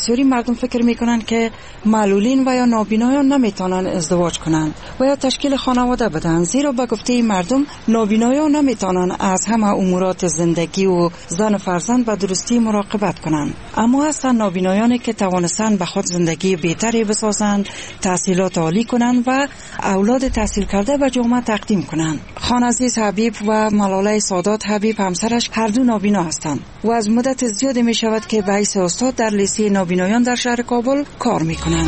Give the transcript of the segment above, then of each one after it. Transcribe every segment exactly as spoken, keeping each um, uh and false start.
بسیاری مردم فکر میکنن که معلولین و یا نابینایان نمیتونن ازدواج کنن و یا تشکیل خانواده بدن، زیرا به گفته مردم نابینایان نمیتونن از همه امورات زندگی و زن و فرزند به درستی مراقبت کنن. اما هستن نابینایانی که توانستن به خود زندگی بهتری بسازند، تحصیلات عالی کنند و اولاد تحصیل کرده به جامعه تقدیم کنند. خانعزیز حبیب و ملاله سادات حبیب همسرش هر دو نابینا هستند و از مدت زیادی می شود که به حیث استاد در لیسه نابینایان در شهر کابل کار می کنند.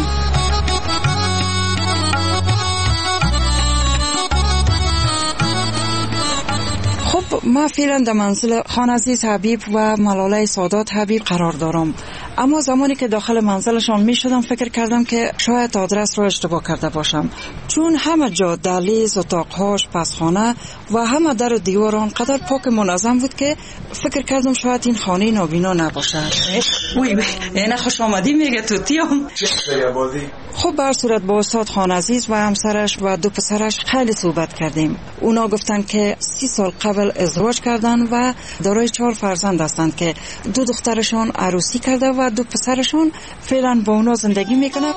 ما فعلا در منزل خانعزیز حبیب و ملاله سادات حبیب قرار دارم، اما زمانی که داخل منزلشان می شدم فکر کردم که شاید آدرس رو اشتباه کرده باشم، چون همه جا دهلیز، اتاقهاش، پسخانه و همه در و دیوار آنقدر پاک منظم بود که فکر کردم شاید این خانه نابینا نباشد. وی وی اینه خوش آمدی میگه توتیم. خب بر صورت با استاد خانعزیز و همسرش و دو پسرش خیلی صحبت کردیم. اونا گفتن که سی سال قبل ازدواج کردن و دارای چهار فرزند هستند که دو دخترشون عروسی کرده و دو پسرشون فعلا با اونا زندگی میکنه.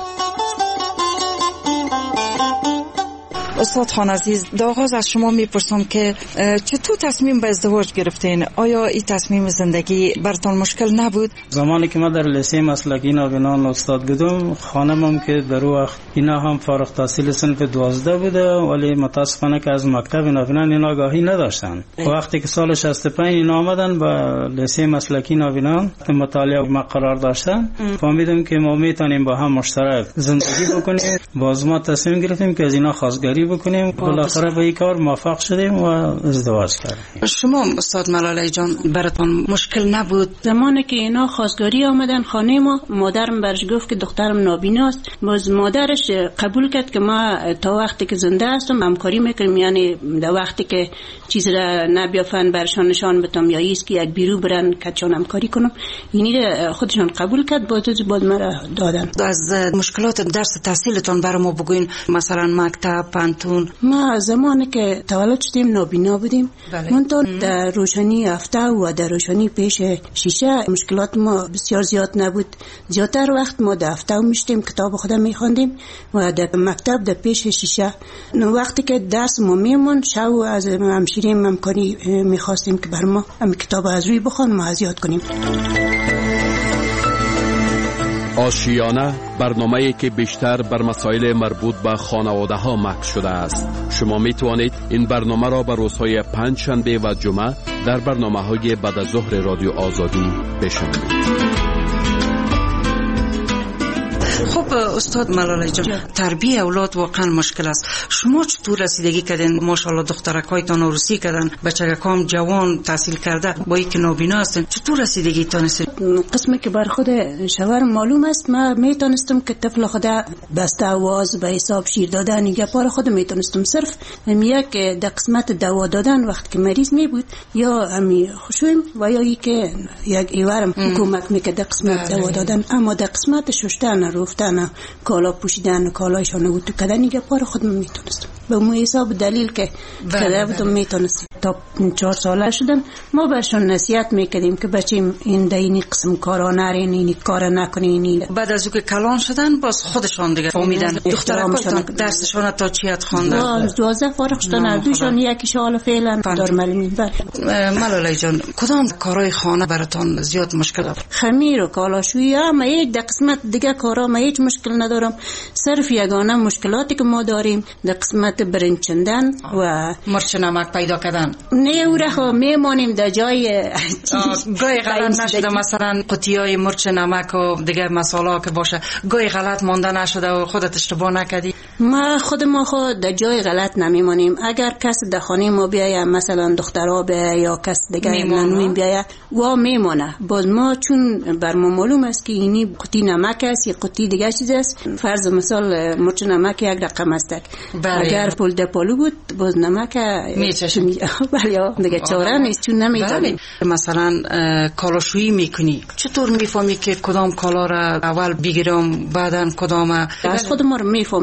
استاد خانعزیز، در آغاز از شما میپرسم که چطور تصمیم به ازدواج گرفتین؟ آیا این تصمیم زندگی براتون مشکل نبود؟ زمانی که ما در لیسه مسلکی نابینان استاد بودم، خانمم که در وقت اینا هم فارغ التحصیل صنف دوازده بوده، ولی متاسفانه که از مکتب نابینان اینا آگاهی نداشتن. وقتی که سال شصت و پنج اینا آمدن به لیسه مسلکی نابینان مطالعه ما قرار داشتن، فهمیدم که ما میتونیم با هم مشترک زندگی بکنیم. باز ما تصمیم گرفتیم که از اینا خواستگاری بکنیم. بالاخره به این کار موفق شدیم و ازدواج کردیم. شما استاد ملاله جان براتون مشکل نبود؟ زمانی که اینا خواستگاری آمدن خانه ما، مادرم برش گفت که دخترم نابیناست. باز مادرش قبول کرد که ما تا وقتی که زنده هستم همکاری میکنیم، یعنی در وقتی که چیز را نبیافن برشان نشان بدم یا ایست که یک بیرو برن کچان همکاری کنم، اینی خودشان قبول کرد. باز باز مرا دادن. از مشکلات درس تحصیلتون برام بگوین، مثلا مکتب، پانتون. ما زمانی که تولد شدیم نابینا بودیم، منتها در روشنی هفته و در روشنی پیش شیشه مشکلات ما بسیار زیاد نبود. زیادتر وقت ما در هفته میشتیم کتاب خدا میخواندیم و در مکتب در پیش شیشه. وقتی که درس ما میمون شو از همشیره همکاری میخواستیم که بر ما هم کتاب از روی بخوان ما از یاد کنیم. آشیانه، برنامه‌ای که بیشتر بر مسائل مربوط به خانواده ها مکس شده است. شما می توانید این برنامه را بر روزهای پنج شنبه و جمعه در برنامه‌های بعد از ظهر رادیو آزادی بشنوید. خب استاد ملاله جان، تربیت اولاد واقعا مشکل است. شما چطور رسیدگی کردین؟ ماشاءالله دخترکایتان عروسی کردن، بچگکام جوان تحصیل کرده، با اینکه نابینا هستن، چطور رسیدگی تونستین؟ قسمی که بر خود شوهر معلوم است، ما میتونستم که طفل خدا بسته آواز به حساب شیر دادن یا پار خود میتونستم صرف یک در قسمت دوا دادن وقت که مریض می بود یا همی خوشویم و یا ای که یک ایوارم کمک میکرد در قسمت دوا دادن، اما در قسمت ششتن رفتن کالا پوشیدن کالایشان و تو کدن دیگه پار خودم میتونستم به مو حساب دلیل که کده بودم میتونستم. تا چهار ساله شدن ما برشان نصیحت میکردیم که بچیم این در این قسم کارا نرین، این کار نکنین. بعد از که کلان شدن باز خودشان دیگه فهمیدن دخترکایتان درسشان تا چیت خواندن؟ دوازده فارغ شدن، دوشان یکی شال فعلا دار معلمین. ملاله جان، کدام کارهای خانه براتون زیاد مشکل بود؟ خمیر و کالاشویی، اما یک در قسمت دیگه کارا ما هیچ مشکل ندارم. صرف یگانه مشکلاتی که ما داریم در قسمت برنچندن و مرچ نمک پیدا کردن. نه او را میمانیم در جای گاهی غلط نشده مثلا قطیای مرچ نمک و دیگه مساله که باشه گاهی غلط مانده نشده و خودت اشتباه نکردی؟ ما خود ما خود در جای غلط نمیمانیم. اگر کس در خانه ما بیاید، مثلا دخترها بیاید یا کس دیگه نانوین بیاید و میمانه، باز ما چون بر ما معلوم است که اینی قطی نمک است یا قطی دیگه چیز است، فرض مثال مرچ نمک یک رقم است، اگر پول ده پالو بود باز نمک میچشه. بله دیگه چاره نیست، چون نمیتونی. مثلا کالاشویی میکنی، چطور میفهمی که کدام کالا را اول بگیرم بعدن کدام؟ از خود ما رو میفهمیم کدام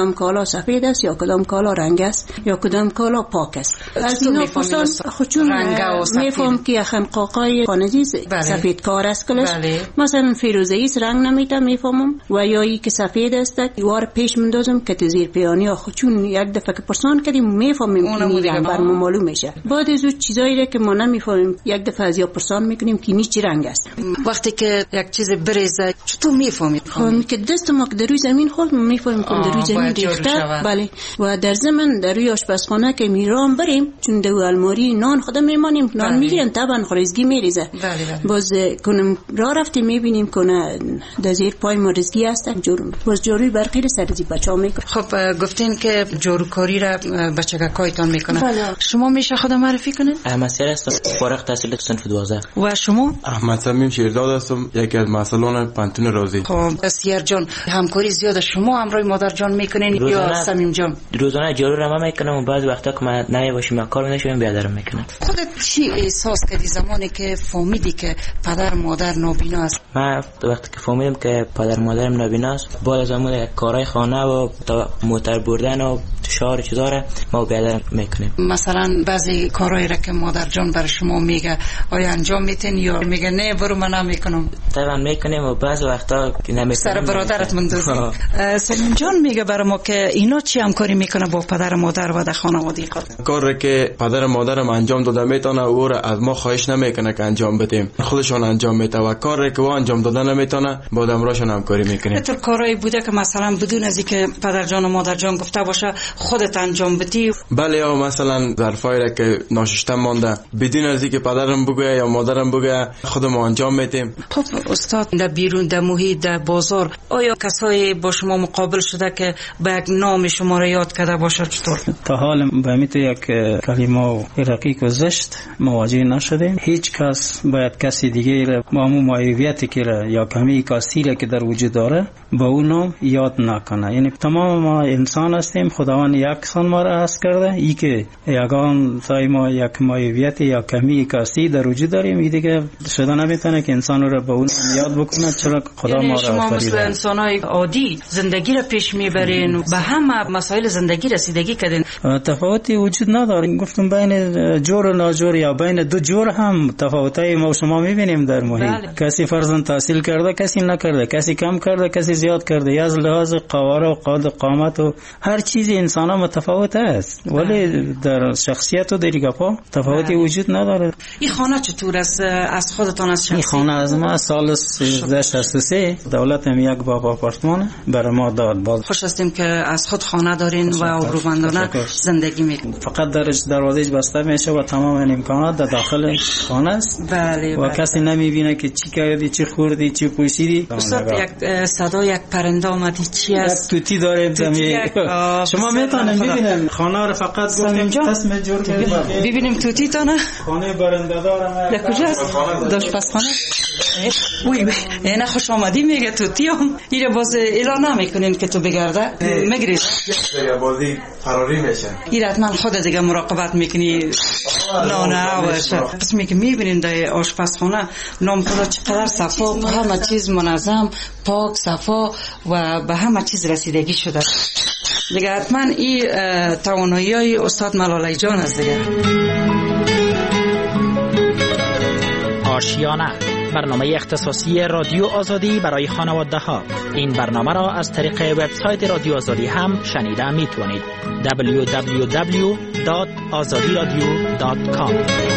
کدام کالا سفید است یا کدام کالا رنگ است یا کدام کالا پاک است. از اینا پرسان خودشون میفهم که خنقاقای خانگی سفید کار است کلش. مثلا فیروزه‌ای رنگ نمیتم میفهمم و یا ای که سفید است یوار پیش مندازم که تزیر پیانی خودشون یک دفعه که پرسان کردیم میفهمیم که رنگ بر ما معلوم میشه. بعد از اون چیزایی که ما نمیفهمیم یک دفعه از یا پرسان میکنیم که چی رنگ است. وقتی که یک چیز بریزه چطور میفهمید؟ خب که دست ما که در روی زمین خورد میفهمیم که در روی زمین ریخته. بله. و در زمین در روی آشپزخانه که میرام بریم چون در الماری نان خودم میمانیم نان میگیرن طبعا خریزگی میریزه. باز کنم راه رفتیم میبینیم کنه در زیر پای ما رزگی هست جورو باز جوروی برقی رو سرزی بچه ها میکنه. خب گفتین که جوروکاری را بچگکایتان میکنه. شما میشه خود معرفی کنید؟ احمد سیر هستم، فارغ التحصیل صنف دوازده. و شما؟ احمد صمیم شیرداد هستم، یکی از مسئولان پانتون رازی. خب سیر جان همکاری زیاد شما همراه مادر جان میکنین یا صمیم جان؟ روزانه جارو رو من میکنم و بعضی وقتا که من نمیباشم کار نشم بیادرم میکنم. خودت چی احساس کردی زمانی که فهمیدی که پدر مادر نابینا است؟ من وقتی که فهمیدم که پدر مادرم نابینا است بعد از اون کارهای خانه و موتور بردن و شهر چیزا را ما بیادرم میکنیم. مثلا بعضی کارهایی را که مادر جان بر شما میگه آیا انجام میتین یا میگه نه برو من نمیکنم؟ طبعا میکنیم و بعضی وقتا نمیکنیم. سر برادرت مندازی. سلیم جان میگه برای ما که اینا چی همکاری میکنه با پدر مادر و در خانواده خود؟ کاری که پدر مادرم انجام داده میتونه او را از ما خواهش نمیکنه که انجام بدیم، خودشون انجام میده و کاری که او انجام داده نمیتونه با دمراشون همکاری میکنیم. تو کارایی بوده که مثلا بدون از اینکه پدر جان و مادر جان گفته باشه خودت انجام بدی؟ بله، یا مثلا ظرفایی را که ناشسته مانده بدون از اینکه پدرم بگه یا مادرم بگه خودم انجام میدیم. خب استاد در بیرون در محیط در بازار آیا کسایی با شما مقابل شده که با یک نام شما را یاد کرده باشه؟ چطور؟ تا حال به میت یک کلمه رقیق و زشت مواجه نشدیم. هیچ کس باید کسی دیگه را با همون معیوبیتی که یا کمی کاستی که در وجود داره با اون نام یاد نکنه. یعنی تمام ما انسان هستیم، خداوند یکسان ما را هست کرده. ای که یگان تای ما یک معیوبیت یا کمی کاستی در وجود داریم این دیگه شده نمیتونه که انسان را با اون یاد بکنه، چرا خدا یعنی ما را شما آفریده. مثل انسانای عادی زندگی را پیش میبرین، به همه مسائل زندگی رسیدگی کردین. تفاوتی وجود نداره. گفتم بین جور و ناجور یا بین دو جور هم تفاوتای ما و شما میبینیم در محیط. بله. کسی فرضاً تحصیل کرده کسی نکرده، کسی کم کرده کسی زیاد کرده، یا از لحاظ قواره و قد و قامت و هر چیزی انسان ها متفاوت است، ولی در شخصیت و در گپا تفاوتی وجود نداره. این خانه چطور است از خودتان از شخصی؟ این خانه از ما سال سیزده شصت و سه دولت هم یک باب آپارتمان برای ما داد. باز خوش هستیم که از خود خانه دارین و آبرومندانه زندگی میکنین. فقط درش دروازه‌اش بسته میشه و تمام امکانات در داخل خانه است. بله و بله. کسی نمیبینه که چی کردی، چی خوردی، چی پوشیدی. استاد یک صدا یک پرنده آمدی چی است؟ یک توتی داریم زمین. شما میتونید ببینید خانه رو فقط گفتیم تصمیم جور کردیم. ببینیم توتی تانه؟ خانه برنده دارم. در کجاست؟ داشت پس خانه؟ وی وی اینا خوش آمدی میگه توتی هم ایره باز اعلان نمیکنین که تو بگرده میگریز دیگه بازی فراری میشه. ایره حتما خود دیگه مراقبت میکنی نه نه باشه. قسمی که میبینین در آشپزخانه نام خدا چقدر صفا، همه چیز منظم پاک صفا و به همه چیز رسیدگی شده دیگه. حتما این توانایی های استاد ملاله جان است دیگه. آشیانه، برنامه اختصاصی رادیو آزادی برای خانواده ها. این برنامه را از طریق وبسایت رادیو آزادی هم شنیده می توانید. دبلیو دبلیو دبلیو دات آزادی رادیو دات کام.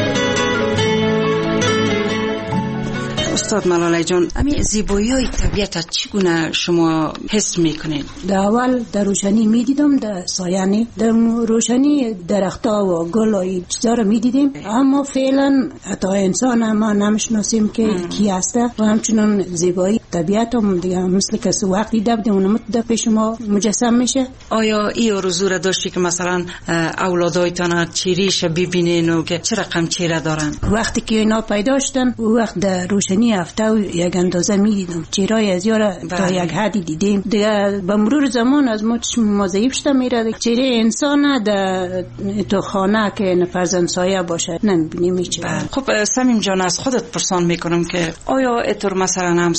استاد ملاله جان، همین زیبایی های طبیعت چگونه شما حس میکنید؟ در اول در روشنی میدیدم، در سایه در روشنی درختها و گل و چیزا رو میدیدیم، اما فعلا حتی انسان ما نمیشناسیم که کی هسته و همچنان زیبایی طبیعت هم دیگه مثل کسی وقتی دب اونم در پیش ما مجسم میشه. آیا این آرزو را داشتی که مثلا اولادایتان چیریش ببینین و که چه رقم چهره دارن؟ وقتی که اینا پیدا شدن وقت در روشنی هفته و یک اندازه میدیدم، چهره از یارا تا یک حدی دیدیم دیگه. به مرور زمان از ما چشم ما ضعیف شده میره، چهره انسان در تو خانه که نفرزن سایه باشه نمیبینیم هیچ. خب صمیم جان، از خودت پرسان میکنم که آیا اتر مثلا همسایه ها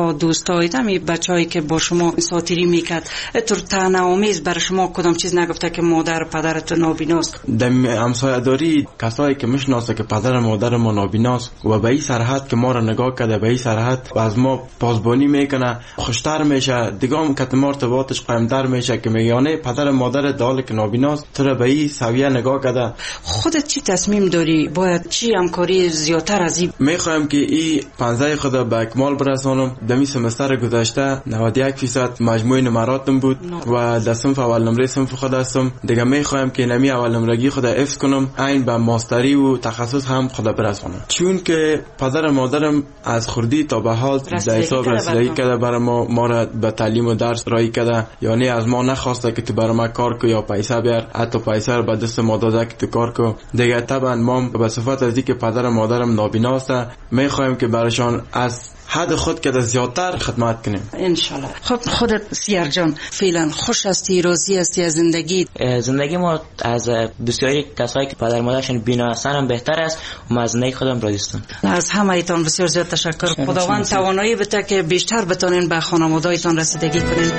ها دوستای می بچه‌ای که با شما ساتیری میکرد طور طعنه‌آمیز بر شما کدام چیز نگفته که مادر و پدرت نابیناست؟ دم همسایه‌داری کسایی که میشناسه که پدر و مادر ما نابیناست و به این سرحد که ما را نگاه کرده به این سرحد و از ما پاسبانی میکنه خوشتر میشه دیگه هم که ارتباطش قایم‌تر میشه که میگه پدر و مادر دال که نابیناست تو به این سویه نگاه کرده. خودت چی تصمیم داری؟ باید چی همکاری زیادتر از این؟ میخوایم که این پانزده خود به اکمال برسانم. دمی سمستر گذشته نود و یک درصد مجموع نمراتم بود و در صنف اول نمره صنف خود هستم. دیگه میخوایم که نمی اول نمرگی خود حفظ کنم عین به ماستری و تخصص هم خود برسانم، چون که پدر و مادرم از خردی تا به حال در حساب رسیدگی کرده برای ما ما را به تعلیم و درس رای کرده. یعنی از ما نخواسته که تو برای ما کار کو یا پیسه بیار، حتی پیسه رو به دست ما داده که تو کار کو. دیگه طبعا ما به صفت از اینکه پدر و مادرم نابیناست میخوایم که برایشان از حد خود که زیادتر خدمت کنیم انشالله. خب خودت سیار جان فعلا خوش هستی، راضی هستی از زندگی؟ زندگی ما از بسیاری کسایی که پدر مادرشون بینا هستن هم بهتر است و ما از زندگی خودم راضی هستم. از همه ایتان بسیار زیاد تشکر. خداوند توانایی بده که بیشتر بتونین به خانواده‌تان رسیدگی کنین.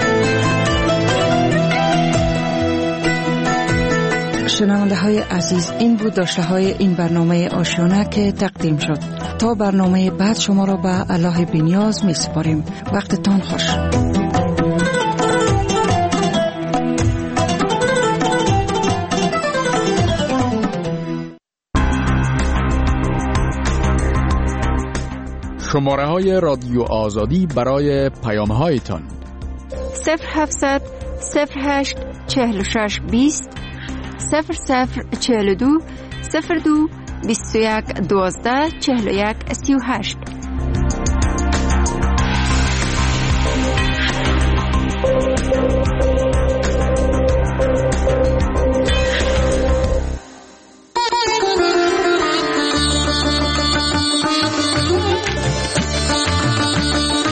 شنونده های عزیز، این بود داشته های این برنامه آشیانه که تقدیم شد. تا برنامه بعد شما را به الله بی‌نیاز می سپاریم. وقتتان خوش. شماره های رادیو آزادی برای پیام هایتان صفر هفتصد صفر هشت چهل و شش بیست صفر صفر چهل و دو صفر دو بیست و یک دوازده چهل و یک سی و هشت.